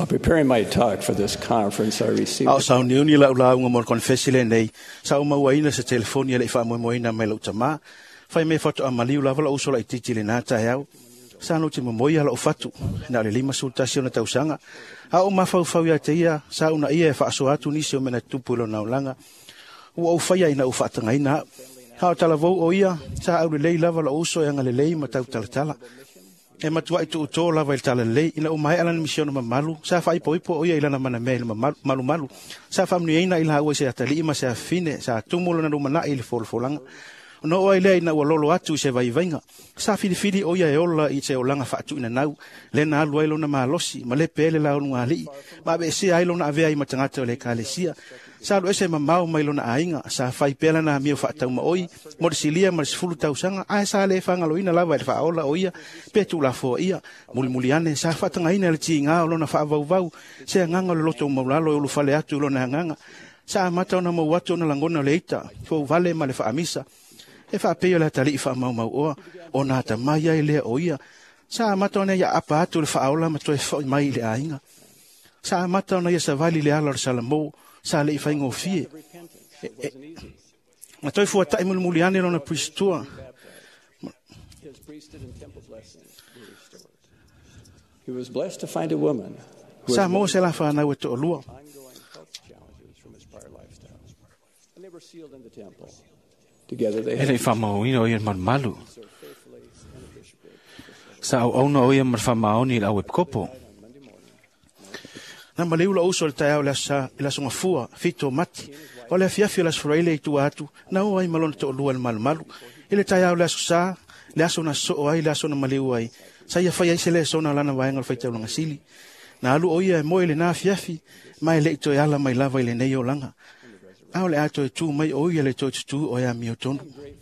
preparing my talk for this conference, I received Au sa ni la nga mo confess le nei sa uma waina sa telefonia le fa mo moina mai lo tama fai me foto amaliu la vala usola ititi le nata yau sa no te mo moia la fatu na le lima sultasio na tausanga a uma fau ya teia sa una ia fa so atu ni se mena tupulo na ulanga o fai ina o fatanga ina ha tala vo o ia sa au le la vala uso ya ngale le ma tau tala e matua itu to la vai tala le ina o mai ala mission ma malu sa fa ipo o ia ila na mana me malu sa fa mni ina ila o se atali ma se fine sa tumulo na rumana il folanga no o ile ina o lolo atu se vai venga sa fili o ia e ola i se olanga fa atu ina nau le na alu ilo na malosi ma le pele la onu ali ma be se ilo na avea i matangata le kalesia sa lo ese mamau mai lo na ainga sa fai pela na mi fa tau ma oi mo silia ma sfulu tau sanga a sa le fanga lo ina lava fa ola o ia pe tu la fo ia muliane sa fa tanga ina le tinga lo na fa vau se nganga lo to mo la lo fale atu lo na nganga sa mata na mo watu na langona leita fo vale ma le fa amisa e fa pe la tali fa mau o na ta mai ile o ia sa mata na ya apa atu le fa ola ma to e mai le ainga sa mata na ya sa vali le ala salamo sa le fai ngofie ma toi fu atai muliane lo na pristua he was blessed to find a woman sa mo se la fa na weto lua and they were sealed in the temple together they Ele famau ino ia malu. Sa au no ia mar famau ni la web kopo. na maleu la uso le tau la sa la songa fua fito mati o le fiafio la sfraile tu atu na o ai malon to lua malu ile tau la sa le aso na so ai la so na maleu ai sa ia fai se le so na lana vai ngal fai tau langa sili na alu o ia mo ile na fiafi mai le to ala mai lava ile nei o langa au le ato tu mai o ia le to tu o ia mi o tonu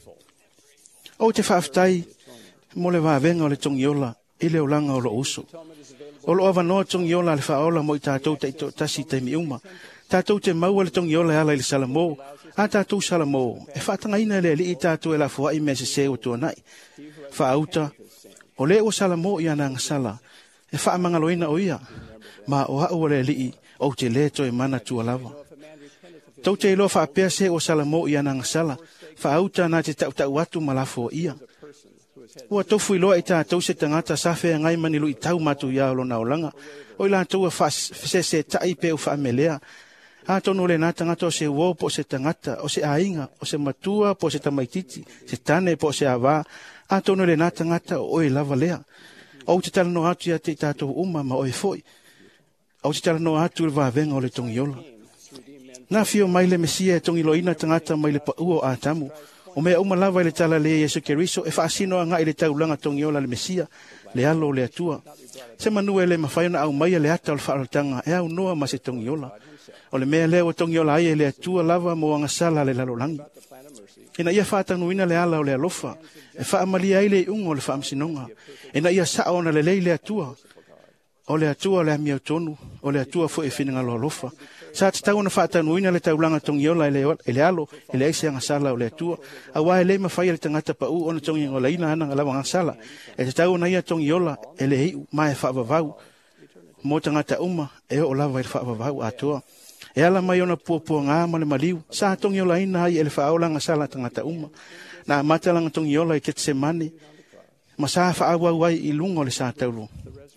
o te faftai mo le va venga o le tongiola ile o langa o lo uso o lo ava no tong yola le faola mo tatou te to tasi te miuma tatou te mau le tong yola ala le salamo a tatou salamo e fatanga ina le li tatou e la fo ai me se o to nai fa auta o le o salamo ia na sala e fa mangaloina o ia ma o ha o le li o te le to e mana tu lava tau te lo fa pe se o salamo ia na sala fa auta na te tau watu malafo ia ua tofu iloa i tātou se tangata safe ngai mani lu i tau matu ia lo na olanga. O ila tau se tai pe u whaamelea. A tono le nā tangata o se uo po se tangata, o se ainga, o se matua po se tamaititi, se tane po se awa. A tono le nā tangata o e lava lea. O te tala no atu ia te tātou uma ma o e foi. O te tala no atu il vavenga o le tongiola. Nā fio mai le mesia e tongiloina tangata mai le pa uo a tamu. O mea uma lava le tala le Yesu Keriso e faasino anga i le taulanga tongiola le Mesia le alo le atua. Se manua le mawhaiona au mai le ata o le whaalatanga e au noa ma se tongiola. O le mea leo tongiola ai le atua lava mo anga sala le lalolangi. Ina ia whaatanuina le ala o le alofa e whaamalia ai le ungo le whaamsinonga. Ina ia saona le lei le atua. O le atua le amia tonu, o le atua fo e whininga lo alofa. Sa te tau na whaatanuina le taulanga tongiola ele alo, ele aise anga sala o le atua. A wae le mawhai le tangata pa u ona tongiola la ina ananga lawa anga sala. E te tau na ia tongiola ele hiu mai whaavavau. Mo tangata uma e o lawa ele whaavavau atua. E ala mai ona puapua ngā male maliu. Sa tongiola ina hai ele whaaolanga sala tangata uma. Na matalanga tongiola i Ketsemane. Ma sa whaawau ai i lungo le sa taulu.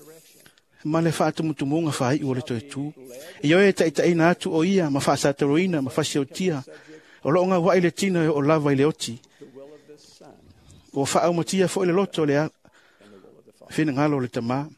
Ma le whaatumutumunga whai o le toi tū. I oe tai na atu o ia, ma whaasataroina, ma whasiotia. O loonga wai le tina o lava i le oti. O whaau matia fo le loto le a. Whina ngalo le tamā.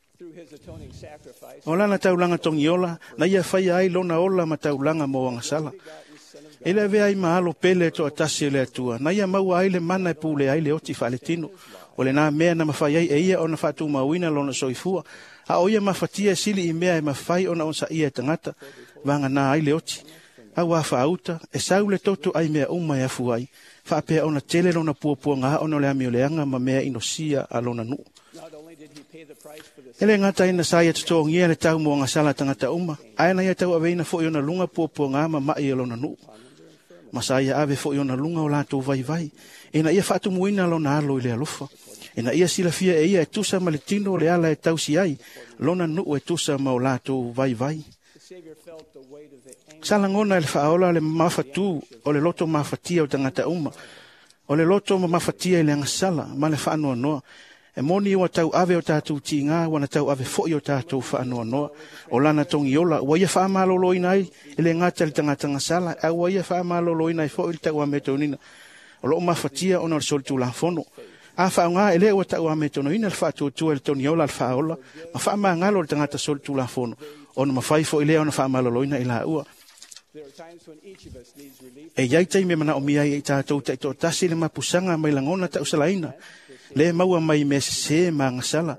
O lana taulanga tongiola, na ia whai ai lona ola ma taulanga mo anga sala. Ele vea i mahalo pele to atasi le atua. Na ia maua ai le mana e pule ai le oti whale tino. O le nā mea na mawhai ai e ia o na whatu mawina lona soifua. A oia mafatia sili i mea e mawhai ona onsa ia e tangata, vanga nā ai le oti. A wafa auta, e sau le toto ai mea uma e afu ai, whaapea ona tele lona puapua ngā ona le ami o leanga ma mea inosia a lona nuu. Ele ngata ina sa ia tuto ngia le tau mo ngā sala tangata uma, aina ia tau aweina fo i ona lunga puapua ngā ma mai e lona nuu. Masaya ave fo i ona lunga o lato vai vai, ina ia whaatu muina lona alo i le alofa. Ina ia sila fia e ia e tusa ma le tino o le ala e tausi ai, lona nuu e tusa ma o lātou vai vai. Salangona e le whaola le mawhatu o le loto mawhatia o tangata uma. O le loto mawhatia i le angasala ma le whaanoa noa. E moni o tau ave o tātou tīngā, wana tau ave foi o tātou whaanoa noa. O lana tongi ola, wa ia whaamalo ina ai, ile ngata le tangata ngasala, a wa ia whaamalo ina ai foi le tau ame tonina. O lo mawhatia o na le solitu la fono. A whaunga ele o tau ame tonina le whaatuatua le tongi ola le whaola, ma whaamangalo le tangata solitu la fono. O na mawhaifo ile o na whaamalo ina ila ua. E iai tai me mana o mia i tātou te to tasi le mapusanga mai langona ta usalaina. Le maua mai me se ma ngasala.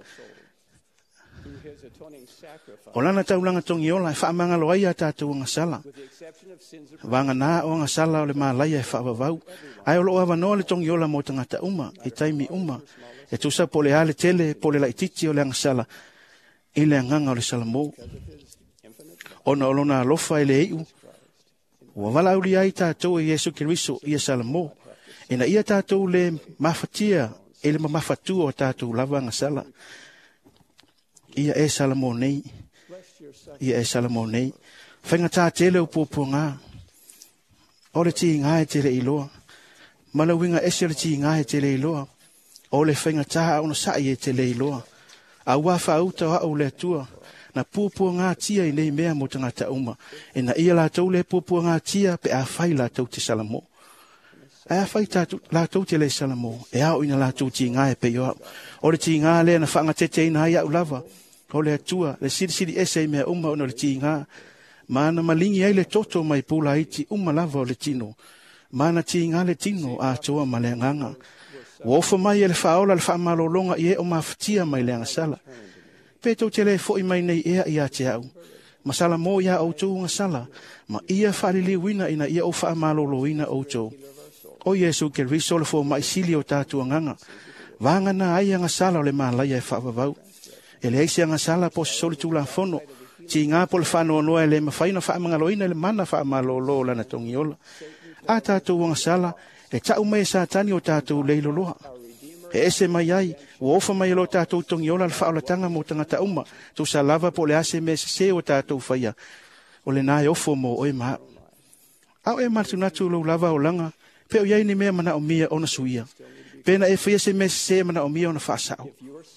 O lana taulanga tongi ola e whaamanga loa ia tātou ngasala. Vanga nā o ngasala o le mālaia e whaavavau. Ai o loa wanoa le tongi ola mo tangata uma, e taimi uma. E tusa po le ale tele, po le laititi o le ngasala. I le anganga o le salamo. Ona olona alofa e le eiu. Wa wala uli ai tātou e Yesu Kiriso ia salamo. Ina ia tātou le mawhatia e le mawhatu o tātou lava ngasala. Ia e salamo nei. Ia e salamo nei. Whainga tā tele o pōpua ngā. O le ti ngā e tele iloa. Malawinga ese le ti ngā e tele iloa. O le whainga tā ona sai e tele iloa. A wafa auta o le atua. Na pupua ngā tia i nei mea mo tangata uma. E na ia lātou le pupua ngā tia pe a whai lātou te salamo. E a whai lātou te le salamo. E au ina lātou ti ngā e pe yo au. O le ti ngā le na whanga tete ina ai au lava. O le atua, le siri ese i mea uma ono le ti ngā. Mana malingi ai le toto mai pula iti uma lava o le tino. Mana ti ngā le tino a toa ma le nganga. Wofa mai e le whaola le whaamalolonga i e o mawhatia mai le angasala. Peto tele fo i mai nei ea ia te au. Masala mo ia au tau ngasala. Ma ia whalili wina ina ia o whaamalolo ina au tau. O Yesu ke risole fo mai sili o tātua nganga. Vanga na ai ngasala o le mālaia e whaavavau. E le eisi ngasala po se soli tula fono. Ti ngā po le whanoa noa e le mawhaina whaamangalo ina le mana whaamalolo lana tongi ola. A tātua ngasala e tau mai sātani o tātua leiloloha. E ese mai ai, o ofa mai lo tātou tongi ola le whaolatanga mo tangata uma, tu sa lava po le ase me se o tātou whaia, o le nāi ofo mo oe maha. Au e matu natu lo lava o langa, pe o iai ni mea mana o mia o na suia. Pena e whaia se me se mana o mia o na whaasao.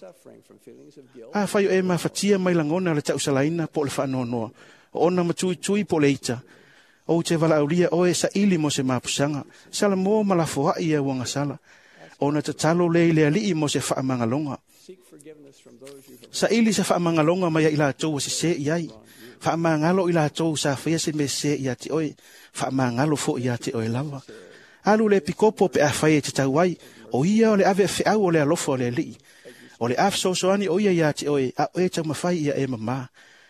A whaio e mawhatia mai langona le tausalaina po le whaanoa noa, o ona matui tui po le ita. O te wala aulia o e sa ili mo se mapusanga, sala mo malafoa i e wanga sala. Ona te talo le ali mo se whaamangalonga. Sa ili sa whaamangalonga mai ila tau se se iai. Whaamangalo ila tau sa whaia se me se ia te oe. Whaamangalo fo ia te oe lava. Alu le pikopo pe a whaia te tau ai. O ia o le ave whiau o le alofo o le li. O le af sosoani o ia te oe. A oe tau mawhai ia e mama.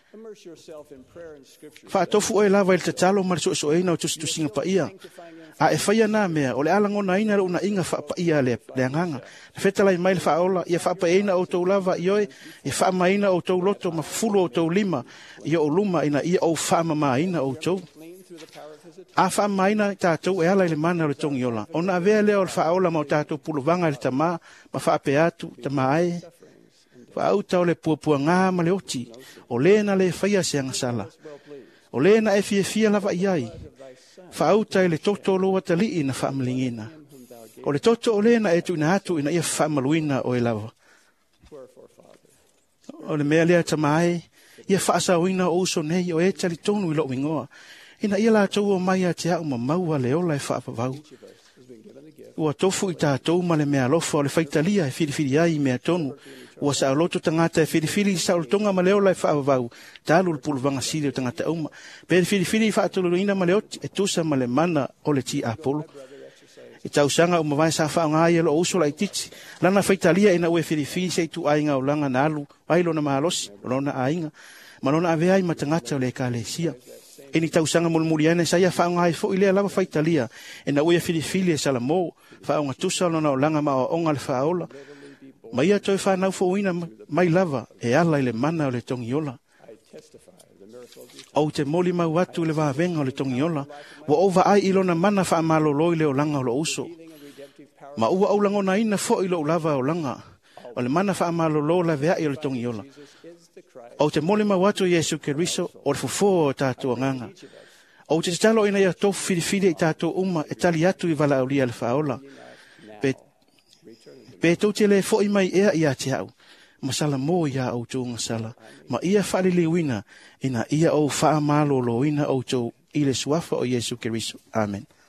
Whaatofu oe lava il te talo mara so eina o tusinga pa ia. A e whaia nā mea, o le alangona ina ra una inga wha ia le anganga. Whetalai mai le whaola, ia wha eina o tau lava i oe, ia wha maina o tau loto, ma fulu o tau lima, ia o luma ina ia o wha maina o tau. A wha maina tātou e ala i le mana o le tongi ola. O na avea leo le whaola ma o tātou puluvanga le tamā, ma wha ape atu, tamā ae. Wha auta o le puapua ngā ma le oti, o le na le whaia se angasala. O le na e fia lava i ai. Whaauta le toto loa tali ina whaamalingina. O le toto o le na e tu ina atu ina ia whaamaluina o e lava. O le mea lea tamae, ia whaasawina o uso nei o e tali tonu i lo wingoa. Ina ia la tau o mai a te au ma maua le ola e whaapavau. Ua tofu i tātou ma le mea lofa o le whaitalia e whiriwhiri ai mea tonu. Ua sa aloto tangata e whiriwhiri sa olotonga ma le ola e whaapavau. Tālu le puluvanga siri o tangata uma. Pere whiriwhiri whaatulu ina ma le oti e tusa ma le mana o le ti apolo. E tausanga o mawai sa whaonga ai alo uso la i titi. Lana whaitalia ina ue whiriwhiri se tu ainga o langa na alu. Wailo na mahalosi, lona ainga. Malona ave ai matangata o le ka le sia. E ni tausanga mulmuriane sa ia whaonga ai fo ilea lava whaitalia. E na ue whiriwhiri e salamo. Whaonga tusa lona o langa ma o onga le whaola. Ma ia toi whanau fo uina mai lava e ala i le mana o le tongi ola. O te moli mau atu le wavenga o le tongi ola. Wa ova ai ilona mana wha amalo loi le o langa o lo uso. Ma ua au langona ina fo ilo lava o langa. o le mana whaamalolo la vea i o le tongi ola. O te mole mawatu Yesu Keriso o le fufo o tātua nganga. O te talo ina ia tofu whiriwhiri i tātua uma e tali atu i wala aulia le whaola. Pe tau te le fo i mai ea i a te au. Masala mo ia au tūnga sala. Ma ia whalili wina ina ia o whaamalolo ina au tō i le suafa o Yesu Keriso. Amen.